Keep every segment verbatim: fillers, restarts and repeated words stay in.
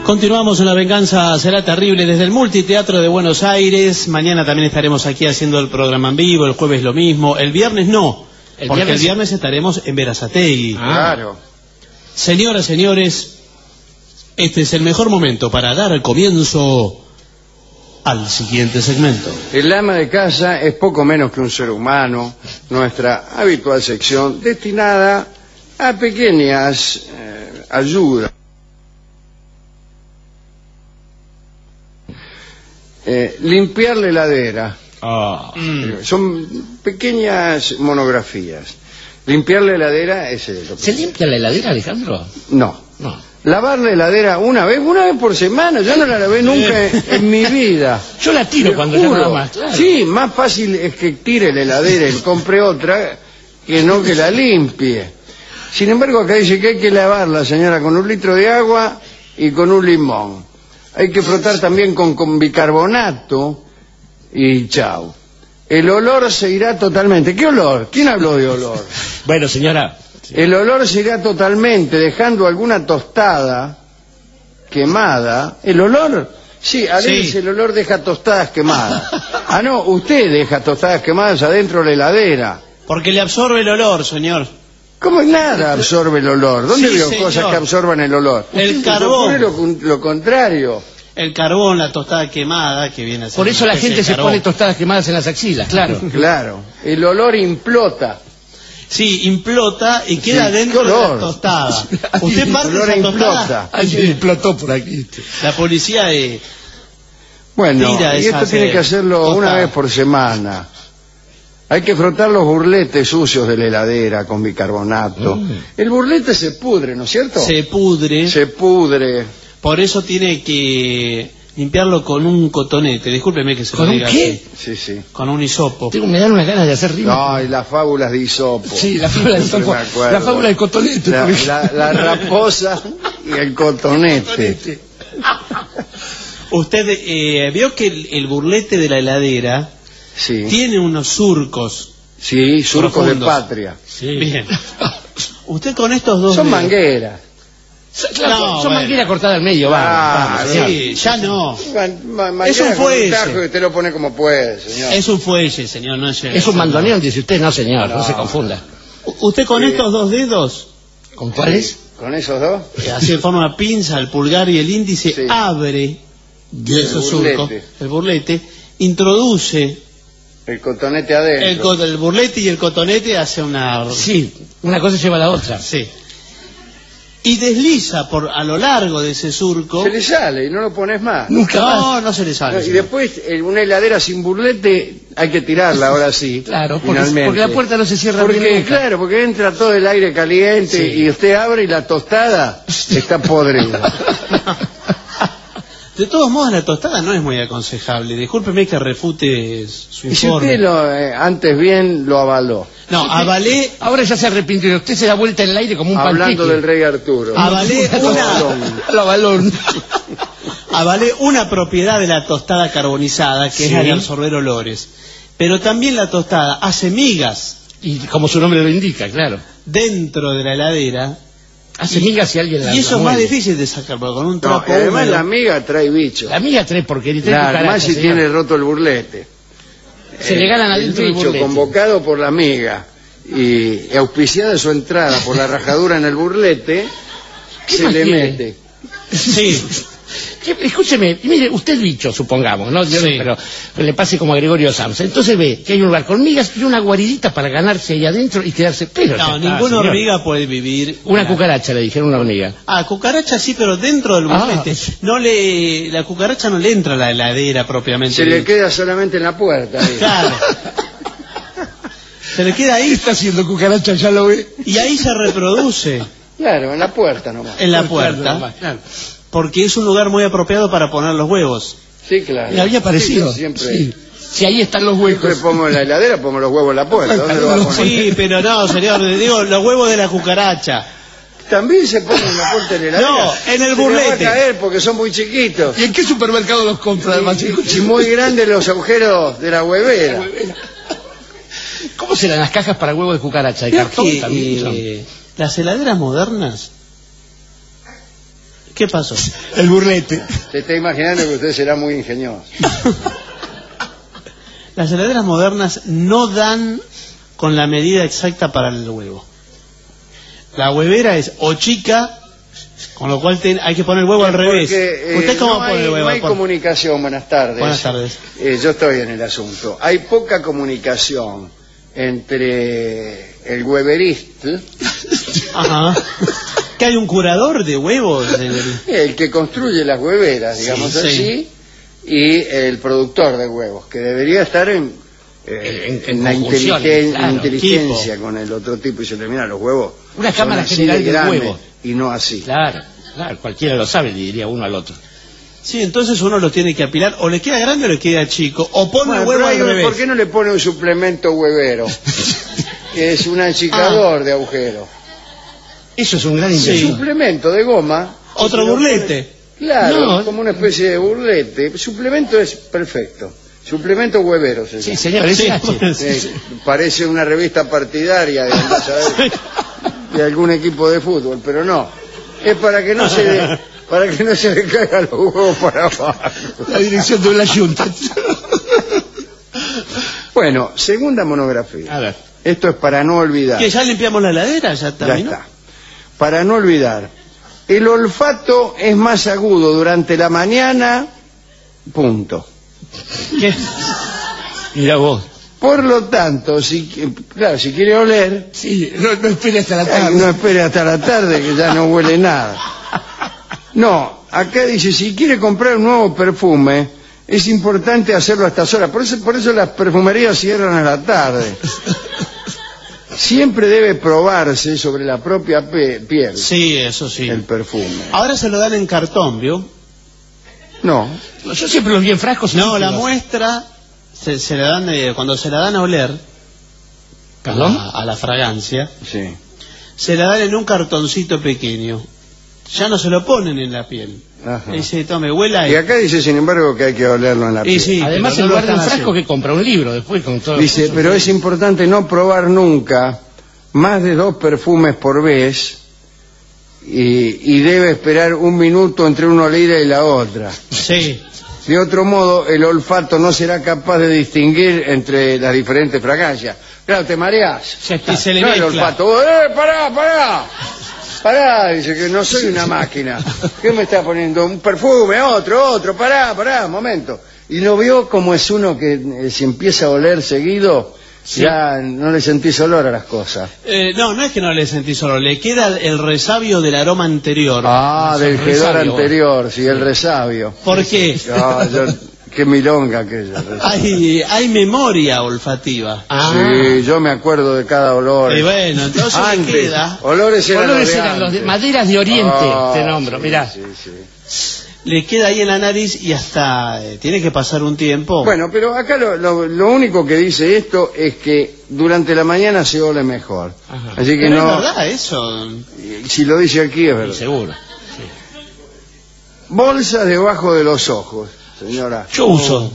Continuamos en La Venganza Será Terrible desde el Multiteatro de Buenos Aires. Mañana también estaremos aquí haciendo el programa en vivo, el jueves lo mismo, el viernes no, el porque viernes... el viernes estaremos en Berazategui. Ah. Claro. Señoras, señores, este es el mejor momento para dar el comienzo al siguiente segmento. El ama de casa es poco menos que un ser humano, nuestra habitual sección destinada a pequeñas eh, ayudas. Eh, limpiar la heladera. Oh. Mm. Son pequeñas monografías. Limpiar la heladera es lo que... ¿Se limpia la heladera, Alejandro? No. No. Lavar la heladera una vez, una vez por semana. Yo no la lavé nunca en, en mi vida. Yo la tiro Te cuando juro. yo nada más. Claro. Sí, más fácil es que tire la heladera y compre otra que no que la limpie. Sin embargo, acá dice que hay que lavarla, señora, con un litro de agua y con un limón. Hay que frotar también con, con bicarbonato y chau. El olor se irá totalmente. ¿Qué olor? ¿Quién habló de olor? Bueno, señora... El olor se irá totalmente, dejando alguna tostada quemada. ¿El olor? Sí, a veces sí. El olor deja tostadas quemadas. Ah, no, usted deja tostadas quemadas adentro de la heladera. Porque le absorbe el olor, señor. ¿Cómo nada absorbe el olor? ¿Dónde sí, veo señor. cosas que absorban el olor? El carbón. Lo, lo contrario. El carbón, la tostada quemada, que viene a ser... Por eso la gente se carbón. pone tostadas quemadas en las axilas, claro. Claro. El olor implota. Sí, implota y queda sí, dentro de la tostada. Usted parte esa tostada. Ay, implotó por aquí. La policía eh, bueno, tira y esto tiene que hacerlo tostada. Una vez por semana. Hay que frotar los burletes sucios de la heladera con bicarbonato. Mm. El burlete se pudre, ¿no es cierto? Se pudre. Se pudre. Por eso tiene que limpiarlo con un cotonete. Discúlpeme que se lo diga. ¿Con qué? Sí, sí. Con un hisopo. Tengo, me dan unas ganas de hacer rima. Ay, las fábulas de hisopo. Sí, la fábula de hisopo. La fábula del cotonete. La, la, la raposa y el cotonete. Usted eh, vio que el, el burlete de la heladera sí. tiene unos surcos. Sí, surcos profundos. de patria. Sí. Bien. Usted con estos dos... Son dedos, mangueras. Claro, no, son bueno. mangueras cortadas al medio, ah, vamos, vamos, sí, ya no. Ma ma es un fuelle. Un tajo que usted lo pone como puede, señor. Es un fuelle, señor, no es... Es un mandoneón, dice usted, no, señor, no, no se confunda. ¿Usted con sí. estos dos dedos? ¿Con cuáles? ¿Con esos dos? Así de forma una pinza, el pulgar y el índice, sí. abre de esos surcos, el burlete, introduce... El cotonete adentro. El, el burlete y el cotonete hace una... Sí, una cosa lleva a la otra. Sí. Y desliza por a lo largo de ese surco. Se le sale y no lo pones más. Nunca no, más. No se le sale. No, y después una heladera sin burlete hay que tirarla ahora sí. Claro, porque, porque la puerta no se cierra porque, bien nunca. Claro, porque entra todo el aire caliente sí. y usted abre y la tostada está podrida. De todos modos, la tostada no es muy aconsejable. Discúlpeme que refute su informe. Y si usted lo, eh, antes bien lo avaló. No, avalé... Ahora ya se arrepintió. Usted se da vuelta en el aire como un Hablando panqueque. del rey Arturo. Avalé una... La balón. Avalé una propiedad de la tostada carbonizada, que sí. es la de absorber olores. Pero también la tostada hace migas. Y como su nombre lo indica, claro. Dentro de la heladera... Hace migas si alguien la Y eso la es más mueve. difícil de sacar, porque con un trapo no, además húmedo... la miga trae bicho. La miga trae porquería. Claro, además si señor. Tiene roto el burlete. Se eh, le ganan adentro el del bicho burlete. Convocado por la miga y auspiciada su entrada por la rajadura en el burlete, se le tiene? mete. Sí. Escúcheme, mire, usted bicho, supongamos, ¿no? Yo, sí. Pero, pero le pase como a Gregorio Samsa. Entonces ve que hay un lugar con migas y una guaridita para ganarse ahí adentro y quedarse... Pero no, está, ninguna señor. hormiga puede vivir... Una la... cucaracha, le dijeron una hormiga. Ah, cucaracha sí, pero dentro del burlete. Ah. No le... La cucaracha no le entra a la heladera propiamente. Se le queda solamente en la puerta. Ahí. Claro. Se le queda ahí. ¿Qué está haciendo cucaracha? Ya lo ve. Y ahí se reproduce. Claro, en la puerta nomás. En la puerta. Nomás, claro. Porque es un lugar muy apropiado para poner los huevos. Sí, claro. Le había parecido. Sí, siempre. Sí. Si ahí están los huevos. Siempre pongo en la heladera, pongo los huevos en la puerta. ¿Dónde lo va a poner? Sí, pero no, señor, le digo los huevos de la cucaracha. También se ponen en la puerta de la heladera. No, en el burlete. Se va a caer porque son muy chiquitos. ¿Y en qué supermercado los compra, además? Y, y muy grandes los agujeros de la huevera. ¿Cómo serán las cajas para huevos de cucaracha? ¿De cartón que, también? Eh, las heladeras modernas ¿Qué pasó? El burlete. Se está imaginando que usted será muy ingenioso. Las heladeras modernas no dan con la medida exacta para el huevo. La huevera es o chica, con lo cual ten, hay que poner el huevo al revés. Porque, eh, ¿Usted cómo no pone hay, el huevo? no hay comunicación, buenas tardes. Buenas tardes. Eh, yo estoy en el asunto. Hay poca comunicación entre el hueverista, Ajá. ¿Que hay un curador de huevos? el que construye las hueveras, digamos Sí, sí. así, y el productor de huevos, que debería estar en, eh, En- en en la conjunción, inteligen- claro, inteligencia equipo. con el otro tipo y se termina los huevos. Una son cámara así general de de grandes huevos. y no así. Claro, claro, cualquiera lo sabe, le diría uno al otro. Sí, entonces uno lo tiene que apilar, o le queda grande o le queda chico, o pone Bueno, el huevo pero al ahí, revés. ¿por qué no le pone un suplemento huevero? Que es un achicador de agujeros. Eso es un gran Un invento. suplemento de goma. Otro Si lo burlete. pone- Claro, No. como una especie de burlete. Suplemento es perfecto. Suplemento huevero se Sí, llama. señor, es Sí, H. pues, Eh, sí. parece una revista partidaria de, andá a saber, de algún equipo de fútbol, pero no. Es para que no se le, para que no se le caigan los huevos para abajo. La dirección de la Junta. Bueno, segunda monografía. A ver. Esto es para no olvidar. ¿Que ya limpiamos la heladera? ¿Ya Ya terminó? está. Para no olvidar. El olfato es más agudo durante la mañana, punto. ¿Qué? Mira vos. Por lo tanto, si, claro, si quiere oler, Sí, no, no espere hasta la eh, tarde. no espere hasta la tarde que ya no huele nada. No, acá dice, si quiere comprar un nuevo perfume, es importante hacerlo a estas horas. Por eso, por eso las perfumerías cierran a la tarde. Siempre debe probarse sobre la propia pe- piel Sí, eso sí. el perfume. Ahora se lo dan en cartón, ¿vio? No, Yo siempre los vi en frascos. y No, la líquidos. muestra se, se la dan eh, cuando se la dan a oler ¿Perdón? a, a la fragancia, sí. se la dan en un cartoncito pequeño. Ya no se lo ponen en la piel. Ajá. Dice, tome, huela Y acá dice, sin embargo, que hay que olerlo en la Y piel. sí, Además, pero en no lo lugar de un están frasco haciendo. que compra un libro después con todo. Dice, pero es importante no probar nunca más de dos perfumes por vez y, y debe esperar un minuto entre una olida y la otra. Sí. De otro modo, el olfato no será capaz de distinguir entre las diferentes fragancias. Claro, te mareás. Ya está. Y se le No, el mezcla. olfato, ¡eh, pará, pará! Pará, dice que no soy una máquina. ¿Qué me está poniendo? Un perfume, otro, otro, pará, pará, un momento. Y lo vio como es uno que eh, si empieza a oler seguido, Sí. ya no le sentís olor a las cosas. Eh, no, no es que no le sentí solo, le queda el resabio del aroma anterior. Ah, del resabio, hedor bueno. anterior, sí, el resabio. ¿Por qué? Ah, yo- qué milonga aquella. Hay, hay memoria olfativa. Ah, Sí, yo me acuerdo de cada olor. Y bueno, entonces le Antes, queda, olores eran colores los de eran los de antes. maderas de Oriente, Ah, te nombro, sí, mirá. sí, sí. le queda ahí en la nariz y hasta eh, tiene que pasar un tiempo. Bueno, pero acá lo, lo- lo único que dice esto es que durante la mañana se ole mejor. Ajá. Así que Pero no, es verdad eso. si lo dice aquí es Sí, verdad. seguro. Bolsas debajo de los ojos, señora. Yo uso.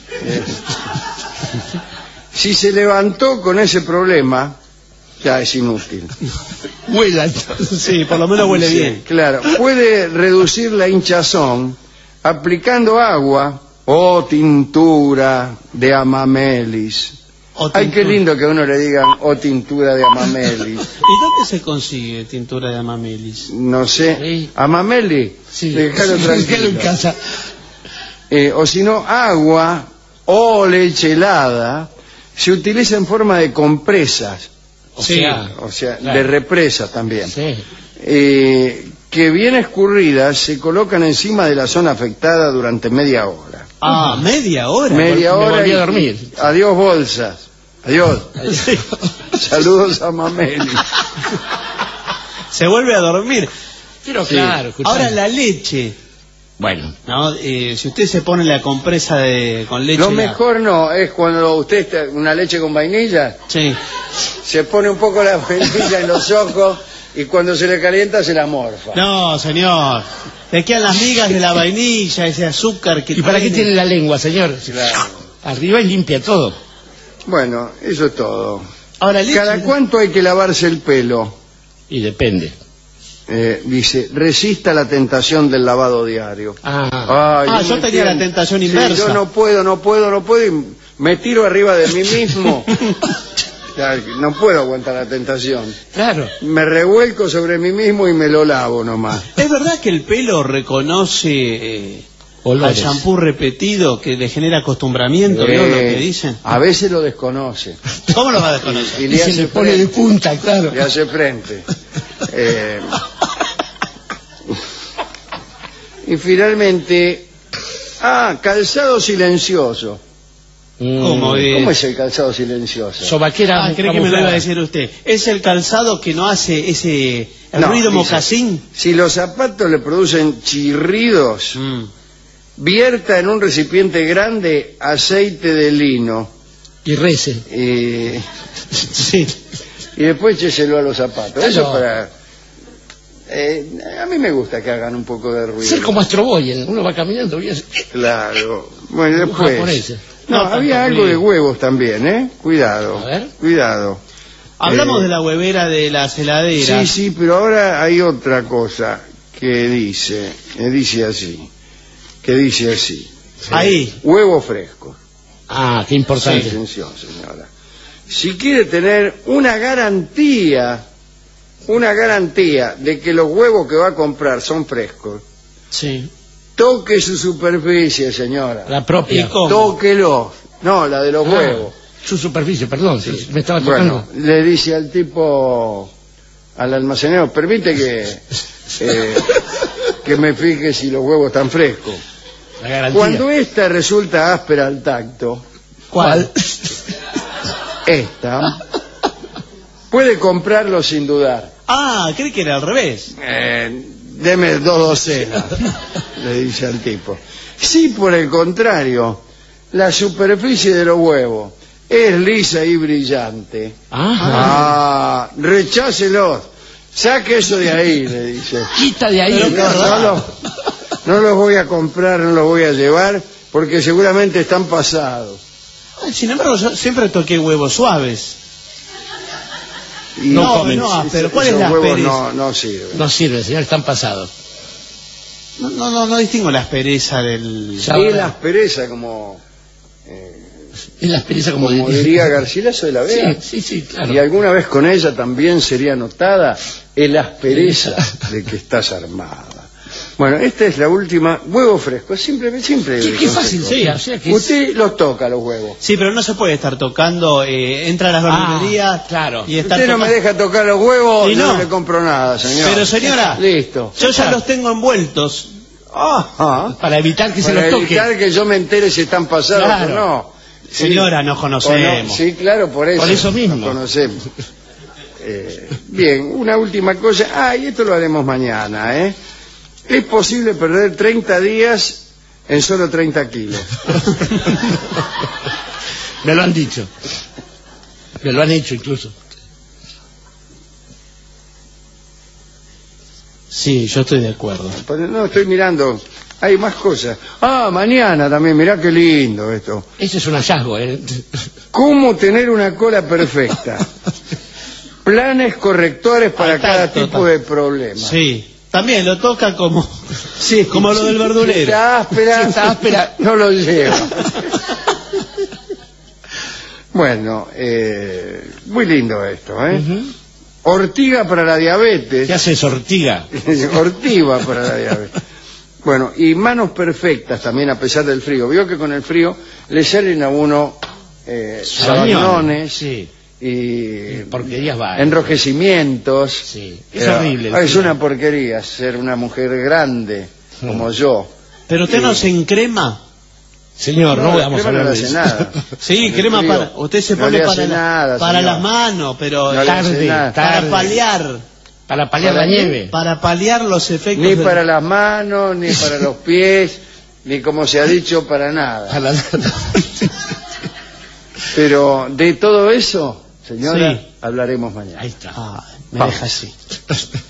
Si se levantó con ese problema, ya es inútil. Huela. Sí, por lo menos huele Sí, bien. claro, puede reducir la hinchazón aplicando agua o tintura de amamelis. O Ay, qué tintura. lindo que a uno le digan o tintura de amamelis. ¿Y dónde se consigue tintura de amamelis? No sé, Sí. amameli, Sí. déjalo Déjalo en tranquilo. casa. Eh, o si no, agua o leche helada se utiliza en forma de compresas, O Sí. sea, o sea, claro. de represas también. Sí. Eh, que bien escurridas se colocan encima de la zona afectada durante media hora. Ah, media hora. Media me hora volví a y- dormir. Adiós bolsas. Adiós. Saludos a Mameli. Se vuelve a dormir. Pero Sí. claro, escuchá. Ahora la leche, Bueno, ¿no? Eh, si usted se pone la compresa de, con leche... Lo la- mejor no es cuando usted está una leche con vainilla, Sí. se pone un poco la vainilla en los ojos y cuando se le calienta se la morfa. No, señor. Le quedan las migas de la vainilla, ese azúcar que ¿y para qué tiene la lengua, señor? Claro. Arriba y limpia todo. Bueno, eso es todo. Ahora leche... ¿Cada cuánto hay que lavarse el pelo? Y depende. eh, dice, resista la tentación del lavado diario. Ah, Ay, ah yo tenía entiendo. la tentación Sí, inversa. yo no puedo, no puedo, no puedo, y me tiro arriba de mí mismo. No puedo aguantar la tentación. claro. Me revuelco sobre mí mismo y me lo lavo nomás. ¿Es verdad que el pelo reconoce eh, al Olores. shampoo repetido, que le genera acostumbramiento? ¿Vio lo que dicen? A veces lo desconoce. ¿Cómo lo va a desconocer? Y Y le se hace le pone de frente. punta, claro. Le hace frente. Eh, y finalmente, ah, calzado silencioso. ¿Cómo, eh? ¿Cómo es el calzado silencioso? Sobaquera. Ah, cree que me lo camuflada. iba a decir usted. Es el calzado que no hace ese el No, ruido dice, mocasín. Si los zapatos le producen chirridos, Mm. vierta en un recipiente grande aceite de lino Y rece. y, Sí. y después écheselo a los zapatos. Eso Claro. para... eh, a mí me gusta que hagan un poco de ruido. Ser como Astro Boy, uno va caminando y hace... Claro. Bueno, Un después... japonés. No, No, había tanto algo de frío. huevos también, ¿eh? Cuidado. A ver. Cuidado. Hablamos Eh, de la huevera de las heladeras. Sí, sí, pero ahora hay otra cosa que dice, que dice así, que dice así. Ahí. Huevo fresco. Ah, qué importante. Atención, señora. Si quiere tener una garantía, una garantía de que los huevos que va a comprar son frescos, Sí. toque su superficie, señora. La propia. ¿Y cómo? Tóquelo. No, la de los Ah, huevos. Su superficie, perdón, sí, me estaba tocando. Bueno, le dice al tipo, al almacenero, permite que, eh, que me fije si los huevos están frescos. La garantía. Cuando esta resulta áspera al tacto, ¿Cuál? esta, puede comprarlo sin dudar. Ah, cree que era al revés. Eh, deme dos docenas, le dice al tipo. Si por el contrario, la superficie de los huevos es lisa y brillante, Ah, ah, rechácelos, saque eso de ahí, le dice. quita de ahí. Pero No, qué no, raro. los, no los voy a comprar, no los voy a llevar, porque seguramente están pasados. Sin embargo, yo siempre toqué huevos suaves. Y No, comen. no, pero ¿cuál es Esos la huevos aspereza? no, no sirven. No sirve, señor, están pasados. No, no, no, no distingo la aspereza del... Ya. Y la aspereza, como, eh, Es la experiencia como, como diría Garcilaso de la Vega. Sí, sí, sí, claro. Y alguna vez con ella también sería notada el aspereza de que estás armada. Bueno, esta es la última. Huevo fresco, simple, simple. Qué, el qué fácil consejo. sería, o sea que es- Usted los toca los huevos. Sí, pero no se puede estar tocando, eh, entra a las Ah, verdulerías claro. y estar Usted no me tocando- deja tocar los huevos, Y no. no. le compro nada, señor. Pero señora, Listo. yo ya los tengo envueltos. Ajá. Para evitar que se Para los toque. evitar que yo me entere si están pasados Claro. o no. Sí. Señora, nos O conocemos. no, sí, claro, por eso. Por eso mismo. Nos conocemos. Eh, bien, una última cosa. Ah, y esto lo haremos mañana, ¿eh? Es posible perder treinta días en solo treinta kilos. Me lo han dicho. Me lo han hecho incluso. Sí, yo estoy de acuerdo. Pues no, estoy mirando. Hay más cosas. Ah, mañana también, mirá qué lindo esto. Ese es un hallazgo, ¿eh? ¿Cómo tener una cola perfecta? Planes correctores para Al cada tacto, tipo tacto. de problema. Sí, también lo toca como, Sí, como lo del verdulero. Está áspera, Sí, está áspera. no lo lleva. Bueno, eh, muy lindo esto, ¿eh? Ujú. Ortiga para la diabetes. ¿Qué hace Ortiga? Ortiva para la diabetes. Bueno, y manos perfectas también a pesar del frío. Vio que con el frío le salen a uno eh, sabañones Sí. y Porquerías va. enrojecimientos. Sí. Es Eh, horrible. el Es frío. una porquería ser una mujer grande como yo. Pero usted Sí. no se encrema. Señor, no, No, vamos a crema no hablar le de hace eso. nada. Sí, Con el crema frío. para... Usted se No pone le para, hace la- nada, para señor. las manos, pero No le hace Tarde, nada. para tarde. paliar, Para paliar la ¿Para qué? nieve. para paliar los efectos Ni del- para las manos, ni para los pies, ni como se ha dicho, para nada. Para la- Pero de todo eso, señora, Sí. hablaremos mañana. Ahí está. Ah, me Vamos. deja así.